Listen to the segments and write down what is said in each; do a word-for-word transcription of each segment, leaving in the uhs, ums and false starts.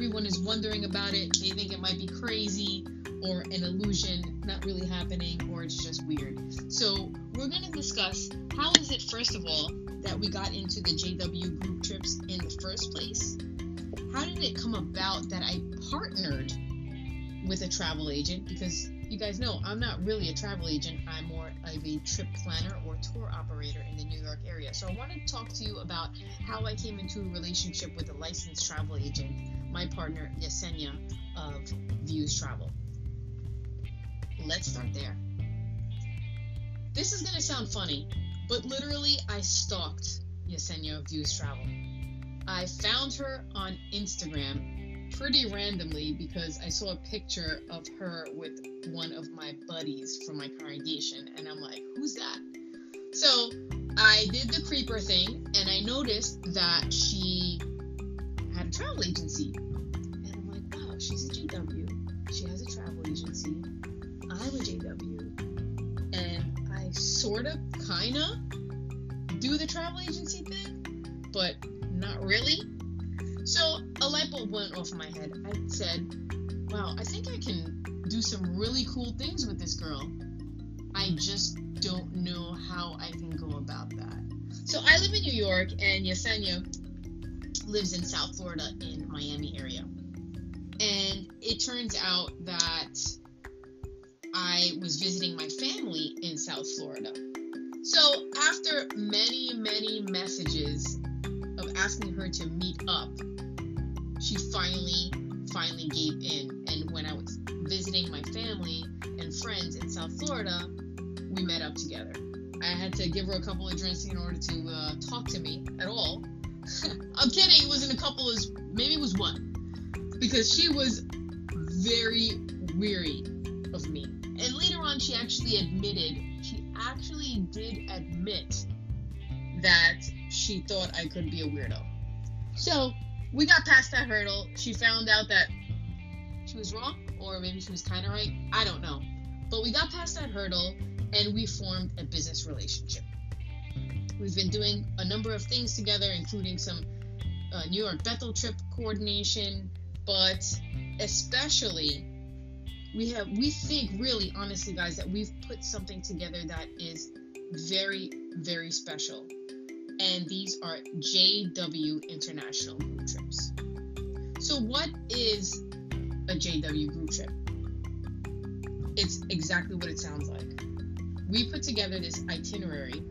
everyone is wondering about it. They think it might be crazy or an illusion, not really happening, or it's just weird. So we're going to discuss how is it, first of all, that we got into the J W group trips in the first place? How did it come about that I partnered with a travel agent? Because you guys know I'm not really a travel agent. I'm more of a trip planner or tour operator in the New York area. So I want to talk to you about how I came into a relationship with a licensed travel agent, my partner Yesenia of Views Travel. Let's start there. This is going to sound funny, but literally I stalked Yesenia of Views Travel. I found her on Instagram pretty randomly because I saw a picture of her with one of my buddies from my congregation, and I'm like, who's that? So I did the creeper thing, and I noticed that she had a travel agency. And I'm like, wow, she's a J W. She has a travel agency. I'm a J W. And I sort of, kind of do the travel agency thing, but not really. So a light bulb went off my head. I said, wow, I think I can do some really cool things with this girl. I just don't know how I can go about that. So I live in New York, and Yesenia lives in South Florida in Miami area. And it turns out that I was visiting my family in South Florida. So after many, many messages of asking her to meet up, she finally, finally gave in. And when I was visiting my family and friends in South Florida, we met up together. I had to give her a couple of drinks in order to uh, talk to me at all. I'm kidding, it wasn't a couple, it was, maybe it was one. Because she was very weary of me. And later on, she actually admitted, she actually did admit that she thought I could be a weirdo. So we got past that hurdle. She found out that she was wrong, or maybe she was kind of right. I don't know. But we got past that hurdle, and we formed a business relationship. We've been doing a number of things together, including some uh, New York Bethel trip coordination, but especially we have, we think really honestly, guys, that we've put something together that is very, very special. And these are J W International Group Trips. So what is a J W group trip? It's exactly what it sounds like. We put together this itinerary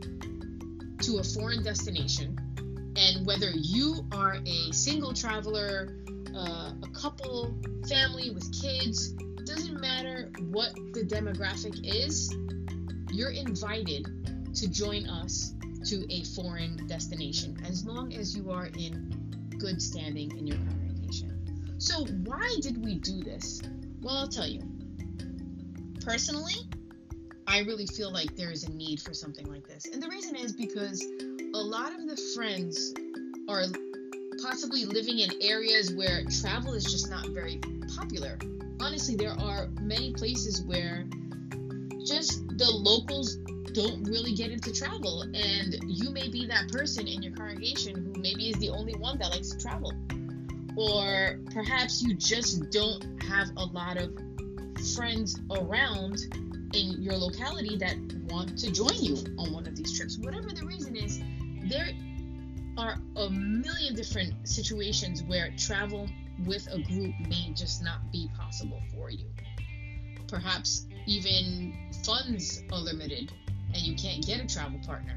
to a foreign destination, and whether you are a single traveler, uh, a couple, family with kids, doesn't matter what the demographic is, you're invited to join us to a foreign destination, as long as you are in good standing in your congregation. So why did we do this? Well, I'll tell you. Personally, I really feel like there is a need for something like this. And the reason is because a lot of the friends are possibly living in areas where travel is just not very popular. Honestly, there are many places where just the locals don't really get into travel, and you may be that person in your congregation who maybe is the only one that likes to travel. Or perhaps you just don't have a lot of friends around in your locality that want to join you on one of these trips. Whatever the reason is, there are a million different situations where travel with a group may just not be possible for you. Perhaps even funds are limited and you can't get a travel partner.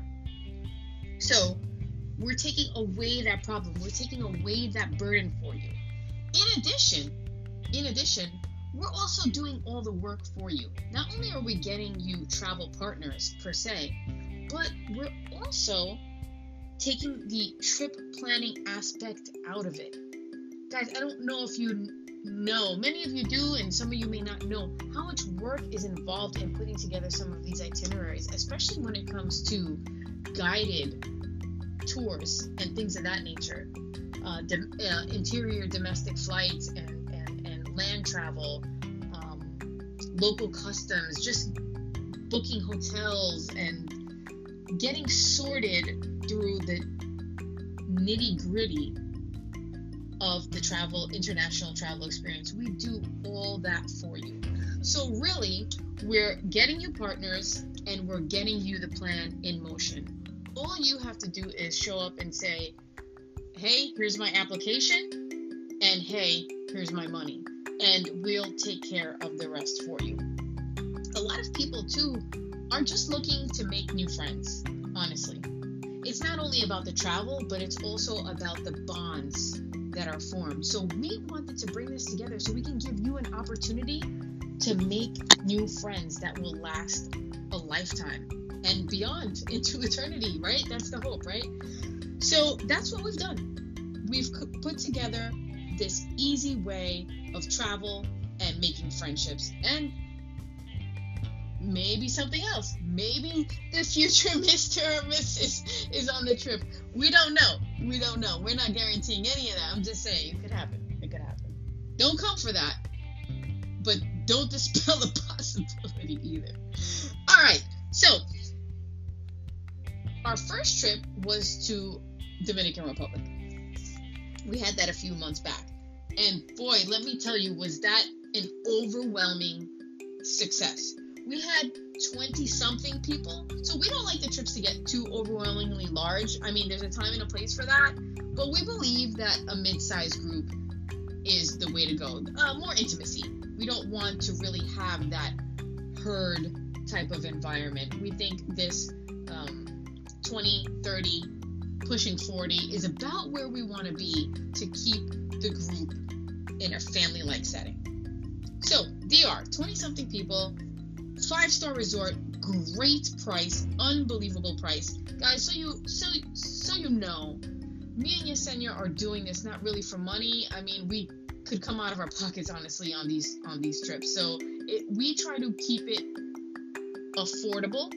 So we're taking away that problem. We're taking away that burden for you. In addition, in addition, we're also doing all the work for you. Not only are we getting you travel partners per se, but we're also taking the trip planning aspect out of it. Guys, I don't know if you know, many of you do, and some of you may not know how much work is involved in putting together some of these itineraries, especially when it comes to guided tours and things of that nature, uh, de- uh, interior domestic flights and, and, and land travel, um, local customs, just booking hotels and getting sorted through the nitty gritty of the travel, international travel experience. We do all that for you. So really, we're getting you partners and we're getting you the plan in motion. All you have to do is show up and say, hey, here's my application, and hey, here's my money. And we'll take care of the rest for you. A lot of people, too, are just looking to make new friends, honestly. It's not only about the travel, but it's also about the bonds that are formed. So we wanted to bring this together so we can give you an opportunity to make new friends that will last a lifetime and beyond into eternity, right? That's the hope, right? So that's what we've done. We've put together this easy way of travel and making friendships, and maybe something else. Maybe the future Mister or Missus is on the trip. We don't know. We don't know. We're not guaranteeing any of that. I'm just saying it could happen. It could happen. Don't come for that, but don't dispel the possibility either. All right. So our first trip was to Dominican Republic. We had that a few months back. And boy, let me tell you, was that an overwhelming success. We had twenty-something people. So we don't like the trips to get too overwhelmingly large. I mean, there's a time and a place for that. But we believe that a mid-sized group is the way to go. Uh, more intimacy. We don't want to really have that herd type of environment. We think this um, twenty, thirty, pushing forty is about where we want to be to keep the group in a family-like setting. So, D R, twenty-something people, five-star resort, great price, unbelievable price. Guys, so you so so you know, me and Yesenia are doing this not really for money. I mean, we could come out of our pockets, honestly, on these on these trips. So it, we try to keep it affordable.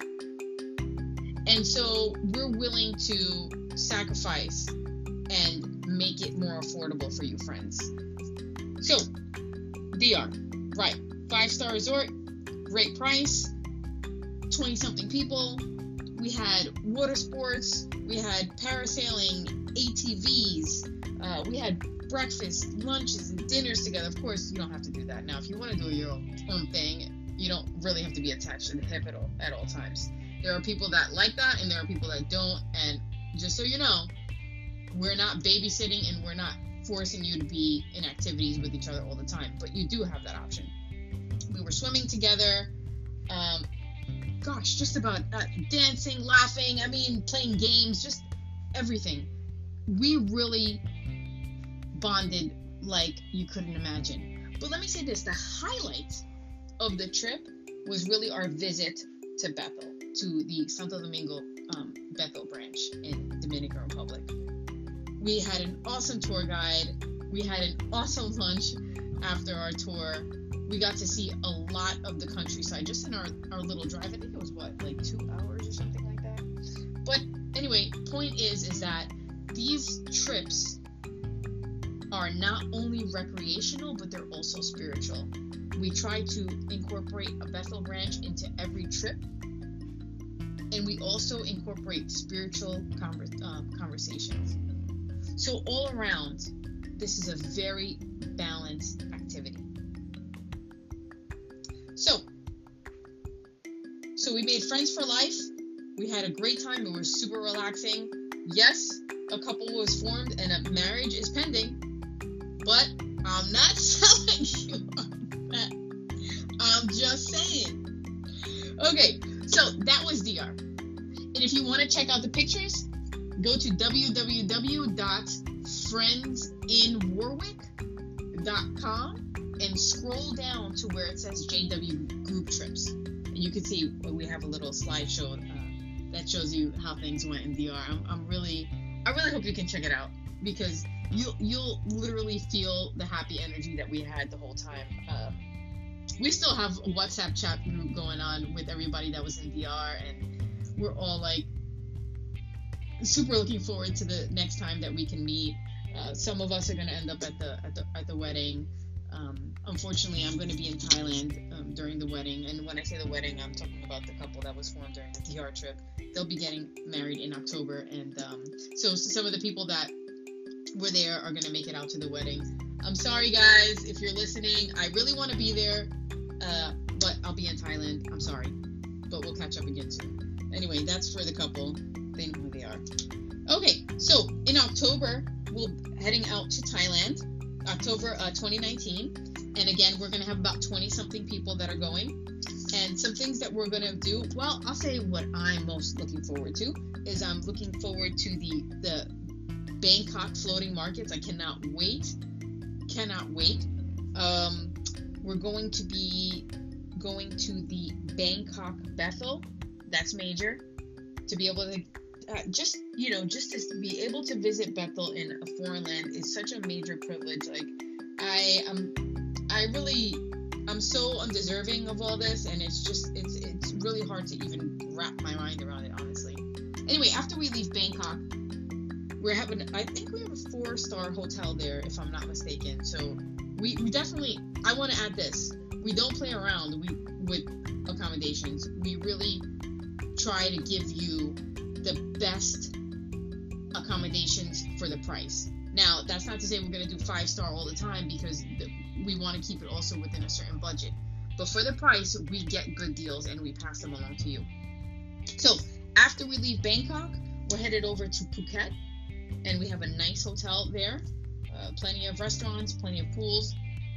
And so we're willing to sacrifice and make it more affordable for you, friends. So, D R, right, five-star resort, great price, twenty-something people. We had water sports, we had parasailing, A T Vs, uh, we had breakfast, lunches, and dinners together. Of course, you don't have to do that. Now, if you want to do your own thing, you don't really have to be attached to the hip at all, at all times. There are people that like that, and there are people that don't. And just so you know, we're not babysitting, and we're not forcing you to be in activities with each other all the time. But you do have that option. We were swimming together. Um, gosh, just about uh, dancing, laughing. I mean, playing games, just everything. We really bonded like you couldn't imagine. But let me say this: the highlight of the trip was really our visit to Bethel, to the Santo Domingo um, Bethel branch in Dominican Republic. We had an awesome tour guide. We had an awesome lunch after our tour. We got to see a lot of the countryside just in our, our little drive. I think it was, what, like two hours or something like that? But anyway, point is, is that these trips are not only recreational, but they're also spiritual. We try to incorporate a Bethel branch into every trip. And we also incorporate spiritual conver- um, conversations. So all around, this is a very balanced activity. So, so we made friends for life. We had a great time. It was super relaxing. Yes, a couple was formed and a marriage is pending. But I'm not selling you on that. I'm just saying. Okay, so that was D R. And if you want to check out the pictures, go to w w w dot friends in warwick dot com and scroll down to where it says J W Group Trips. And you can see we have a little slideshow uh, that shows you how things went in D R. I'm, I'm really, I really hope you can check it out, because you'll, you'll literally feel the happy energy that we had the whole time. Um, we still have a WhatsApp chat group going on with everybody that was in D R, and we're all like super looking forward to the next time that we can meet. Uh, some of us are going to end up at the at the at the wedding. Um, unfortunately, I'm going to be in Thailand um, during the wedding, and when I say the wedding, I'm talking about the couple that was formed during the D R trip. They'll be getting married in October, and um, so, so some of the people that were there are going to make it out to the wedding. I'm sorry, guys, if you're listening. I really want to be there, uh, but I'll be in Thailand. I'm sorry, but we'll catch up again soon. Anyway, that's for the couple. They know who they are. Okay, so in October, we'll heading out to Thailand, October uh, twenty nineteen. And again, we're going to have about twenty-something people that are going. And some things that we're going to do, well, I'll say what I'm most looking forward to is I'm looking forward to the, the Bangkok floating markets. I cannot wait. Cannot wait. Um, we're going to be going to the Bangkok Bethel. That's major. To be able to, uh, just, you know, just to be able to visit Bethel in a foreign land is such a major privilege. Like, I am, I really... I'm so undeserving of all this, and it's just, it's it's really hard to even wrap my mind around it, honestly. Anyway, after we leave Bangkok, we're having, I think we have a four-star hotel there, if I'm not mistaken. So we, we definitely, I want to add this. We don't play around we, with accommodations. We really try to give you the best accommodations for the price. Now, that's not to say we're going to do five-star all the time, because the, we want to keep it also within a certain budget. But for the price, we get good deals and we pass them along to you. So after we leave Bangkok, we're headed over to Phuket, and we have a nice hotel there. Uh, plenty of restaurants, plenty of pools.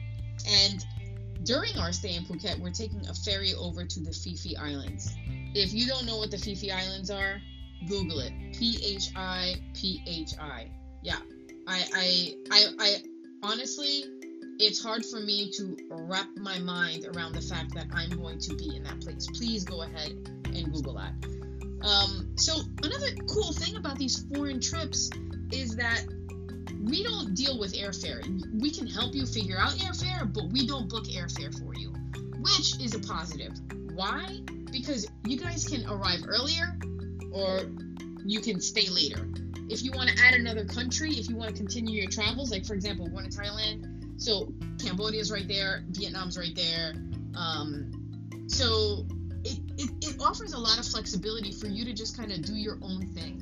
And during our stay in Phuket, we're taking a ferry over to the Phi Phi Islands. If you don't know what the Phi Phi Islands are, Google it. P H I P H I. Yeah. I, I, I, I honestly, it's hard for me to wrap my mind around the fact that I'm going to be in that place. Please go ahead and Google that. Um, so another cool thing about these foreign trips is that we don't deal with airfare. We can help you figure out airfare, but we don't book airfare for you, which is a positive. Why? Because you guys can arrive earlier, or you can stay later. If you want to add another country, if you want to continue your travels, like for example, we're going to Thailand, so Cambodia's right there, Vietnam's right there. Um, so it, it, it offers a lot of flexibility for you to just kind of do your own thing.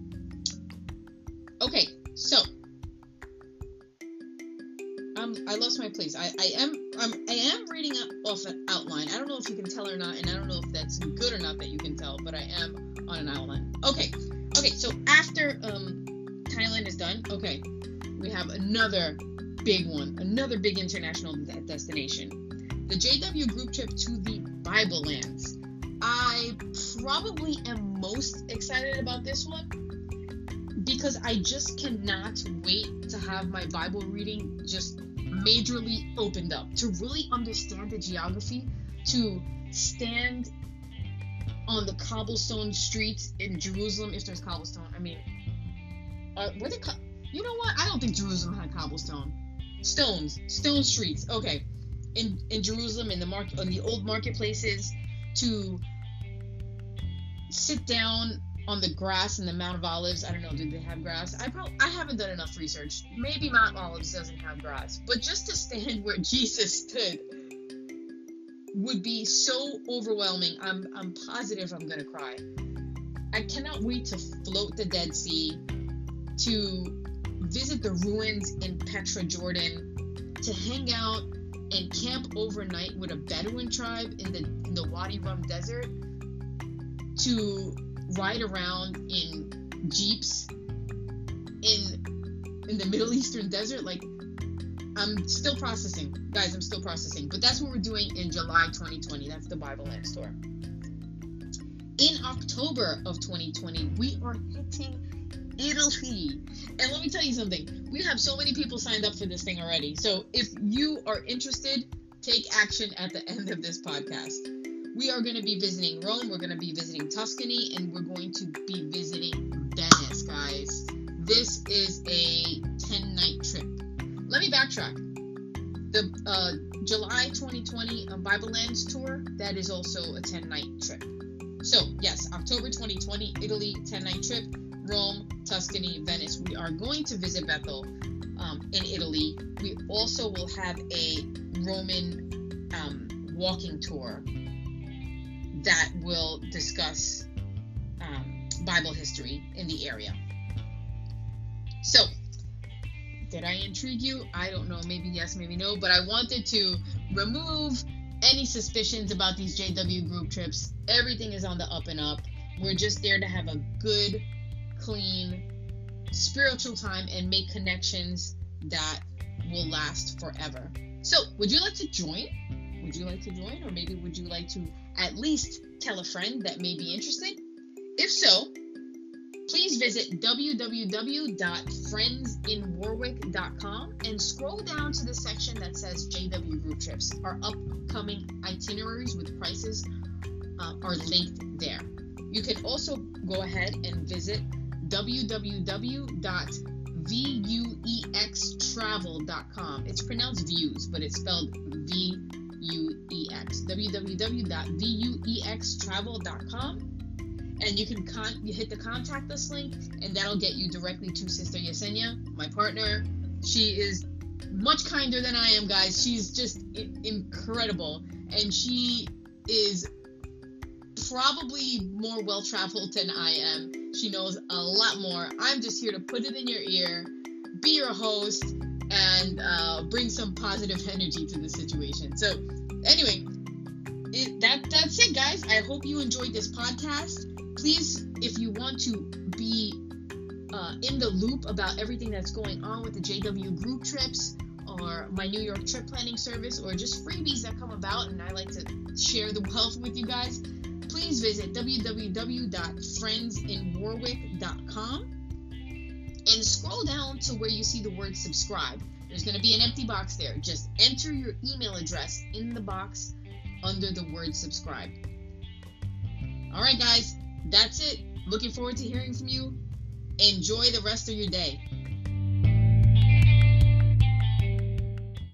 Okay, so um, I lost my place. I, I am I'm, I am reading off an outline. I don't know if you can tell or not, and I don't know if that's good or not that you can tell, but I am on an outline. Okay. Okay, so after um, Thailand is done, okay, we have another big one, another big international de- destination. The J W group trip to the Bible lands. I probably am most excited about this one because I just cannot wait to have my Bible reading just majorly opened up, to really understand the geography, to stand on the cobblestone streets in Jerusalem, if there's cobblestone. I mean, uh, were they? Co- you know what? I don't think Jerusalem had cobblestone. Stones, stone streets. Okay, in in Jerusalem, in the market, on the old marketplaces, to sit down on the grass in the Mount of Olives. I don't know. Do they have grass? I probably I haven't done enough research. Maybe Mount Olives doesn't have grass, but just to stand where Jesus stood would be so overwhelming. I'm I'm positive I'm gonna cry. I cannot wait to float the Dead Sea, to visit the ruins in Petra, Jordan, to hang out and camp overnight with a Bedouin tribe in the in the Wadi Rum Desert, to ride around in jeeps in in the Middle Eastern desert. Like, I'm still processing, guys. I'm still processing. But that's what we're doing in July twenty twenty. That's the Bible Land Tour. In October of twenty twenty, we are hitting Italy. And let me tell you something. We have so many people signed up for this thing already. So if you are interested, take action at the end of this podcast. We are going to be visiting Rome. We're going to be visiting Tuscany, and we're going to be visiting Venice, guys. This is a ten-night trip. Let me backtrack. The uh, July twenty twenty um, Bible Lands tour, that is also a ten-night trip. So, yes, October twenty twenty, Italy, ten-night trip, Rome, Tuscany, Venice. We are going to visit Bethel um, in Italy. We also will have a Roman um, walking tour that will discuss um, Bible history in the area. So, Did I intrigue you? I don't know. Maybe yes, maybe no. But I wanted to remove any suspicions about these J W group trips. Everything is on the up and up. We're just there to have a good, clean, spiritual time and make connections that will last forever. So, would you like to join? Would you like to join? Or maybe would you like to at least tell a friend that may be interested? If so, please visit w w w dot friends in warwick dot com and scroll down to the section that says J W Group Trips. Our upcoming itineraries with prices uh, are linked there. You can also go ahead and visit w w w dot vue x travel dot com. It's pronounced views, but it's spelled V U E X. w w w dot vue x travel dot com. And you can con- you hit the contact us link, and that'll get you directly to Sister Yesenia, my partner. She is much kinder than I am, guys. She's just I- incredible, and she is probably more well-traveled than I am. She knows a lot more. I'm just here to put it in your ear, be your host, and uh, bring some positive energy to the situation. So, anyway, it, that that's it, guys. I hope you enjoyed this podcast. Please, if you want to be uh, in the loop about everything that's going on with the J W group trips or my New York trip planning service or just freebies that come about, and I like to share the wealth with you guys, please visit w w w dot friends in warwick dot com and scroll down to where you see the word subscribe. There's going to be an empty box there. Just enter your email address in the box under the word subscribe. All right, guys. That's it. Looking forward to hearing from you. Enjoy the rest of your day.